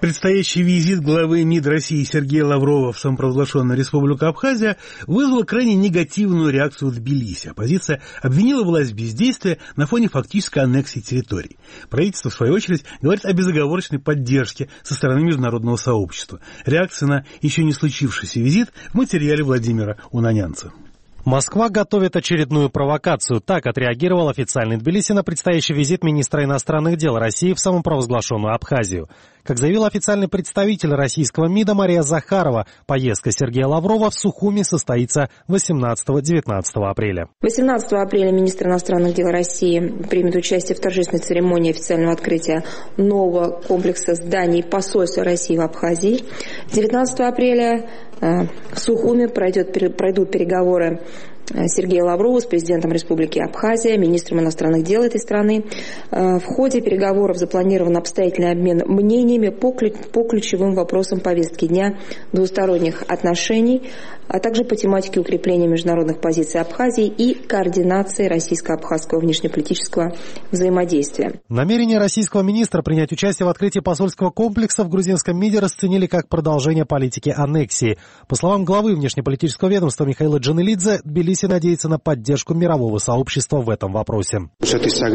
Предстоящий визит главы МИД России Сергея Лаврова в самопровозглашенную Республику Абхазия вызвал крайне негативную реакцию в Тбилиси. Оппозиция обвинила власть в бездействии на фоне фактической аннексии территорий. Правительство, в свою очередь, говорит о безоговорочной поддержке со стороны международного сообщества. Реакция на еще не случившийся визит в материале Владимира Унанянца. Москва готовит очередную провокацию. Так отреагировал официальный Тбилиси на предстоящий визит министра иностранных дел России в самопровозглашенную Абхазию. Как заявил официальный представитель российского МИДа Мария Захарова, поездка Сергея Лаврова в Сухуми состоится 18-19 апреля. 18 апреля министр иностранных дел России примет участие в торжественной церемонии официального открытия нового комплекса зданий посольства России в Абхазии. 19 апреля в Сухуми пройдут переговоры Сергея Лаврова с президентом Республики Абхазия, министром иностранных дел этой страны. В ходе переговоров запланирован обстоятельный обмен мнениями по ключевым вопросам повестки дня двусторонних отношений, а также по тематике укрепления международных позиций Абхазии и координации российско-абхазского внешнеполитического взаимодействия. Намерение российского министра принять участие в открытии посольского комплекса в грузинском МИДе расценили как продолжение политики аннексии. По словам главы внешнеполитического ведомства Михаила Джанелидзе, Тбилиси надеется на поддержку мирового сообщества в этом вопросе. Мы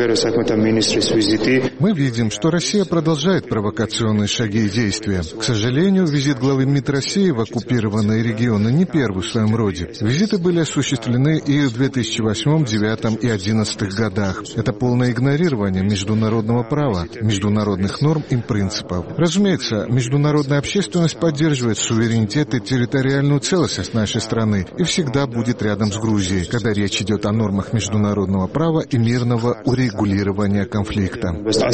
видим, что Россия продолжает провокационные шаги и действия. К сожалению, визит главы МИД России в оккупированные регионы не первый в своем роде. Визиты были осуществлены и в 2008, 2009 и 2011 годах. Это полное игнорирование международного права, международных норм и принципов. Разумеется, международная общественность поддерживает суверенитет и территориальную целостность нашей страны и всегда будет рядом с Грузией, когда речь идет о нормах международного права и мирного урегулирования конфликта.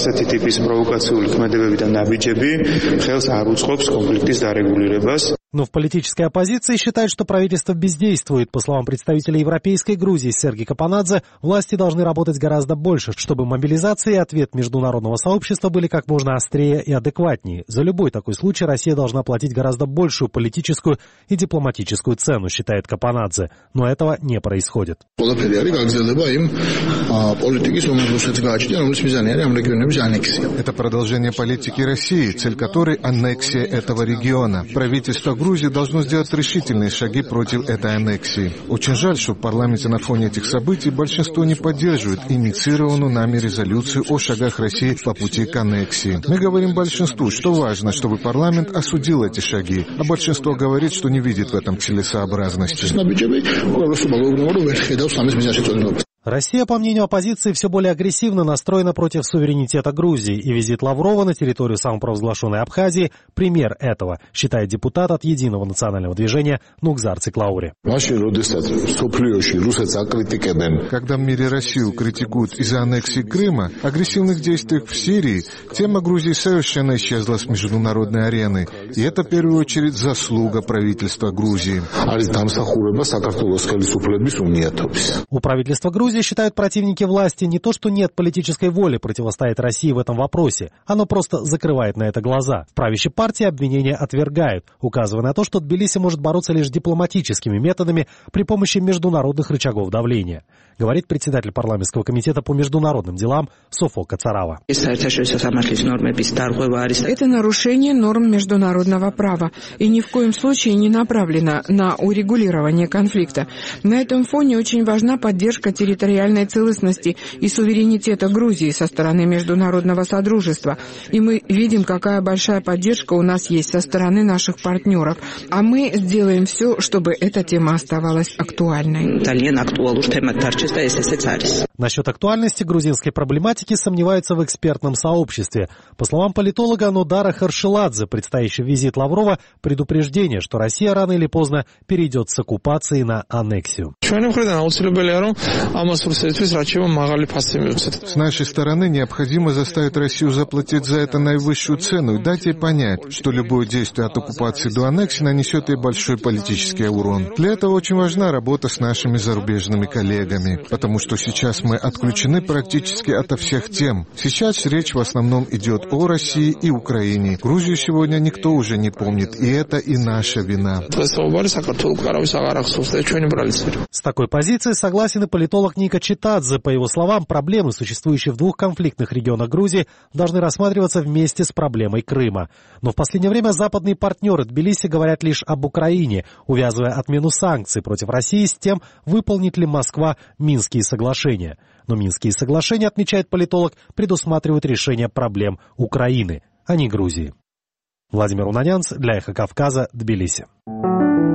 Но в политической оппозиции считают, что правительство бездействует. По словам представителя Европейской Грузии Сергея Капанадзе, власти должны работать гораздо больше, чтобы мобилизация и ответ международного сообщества были как можно острее и адекватнее. За любой такой случай Россия должна платить гораздо большую политическую и дипломатическую цену, считает Капанадзе. Но этого не происходит. Это продолжение политики России, цель которой аннексия этого региона. Правительство Грузии должно сделать решительные шаги против этой аннексии. Очень жаль, что в парламенте на фоне этих событий большинство не поддерживает инициированную нами резолюцию о шагах России по пути к аннексии. Мы говорим большинству, что важно, чтобы парламент осудил эти шаги, а большинство говорит, что не видит в этом целесообразности. Россия, по мнению оппозиции, все более агрессивно настроена против суверенитета Грузии, и визит Лаврова на территорию самопровозглашенной Абхазии – пример этого, считает депутат от Единого национального движения Нугзар Циклаури. Когда в мире Россию критикуют из-за аннексии Крыма, агрессивных действий в Сирии, тема Грузии совершенно исчезла с международной арены, и это в первую очередь заслуга правительства Грузии. У правительства Грузии считают противники власти не то, что нет политической воли противостоять России в этом вопросе, оно просто закрывает на это глаза. В правящей партии обвинения отвергают, указывая на то, что Тбилиси может бороться лишь дипломатическими методами при помощи международных рычагов давления, говорит председатель парламентского комитета по международным делам Софо Кацарава. Это нарушение норм международного права и ни в коем случае не направлено на урегулирование конфликта. На этом фоне очень важна поддержка территориальной целостности и суверенитета Грузии со стороны международного содружества. И мы видим, какая большая поддержка у нас есть со стороны наших партнеров. А мы сделаем все, чтобы эта тема оставалась актуальной. Насчет актуальности грузинской проблематики сомневаются в экспертном сообществе. По словам политолога Нодара Харшеладзе, предстоящий визит Лаврова – предупреждение, что Россия рано или поздно перейдет с оккупации на аннексию. С нашей стороны необходимо заставить Россию заплатить за это наивысшую цену и дать ей понять, что любое действие от оккупации до аннексии нанесет ей большой политический урон. Для этого очень важна работа с нашими зарубежными коллегами, потому что сейчас мы отключены практически ото всех тем. Сейчас речь в основном идет о России и Украине. Грузию сегодня никто уже не помнит, и это и наша вина. С такой позицией согласен и политолог Ника Читадзе. По его словам, проблемы, существующие в двух конфликтных регионах Грузии, должны рассматриваться вместе с проблемой Крыма. Но в последнее время западные партнеры Тбилиси говорят лишь об Украине, увязывая отмену санкций против России с тем, выполнит ли Москва Минские соглашения. Но Минские соглашения, отмечает политолог, предусматривают решение проблем Украины, а не Грузии. Владимир Унанянц для Эхо Кавказа, Тбилиси.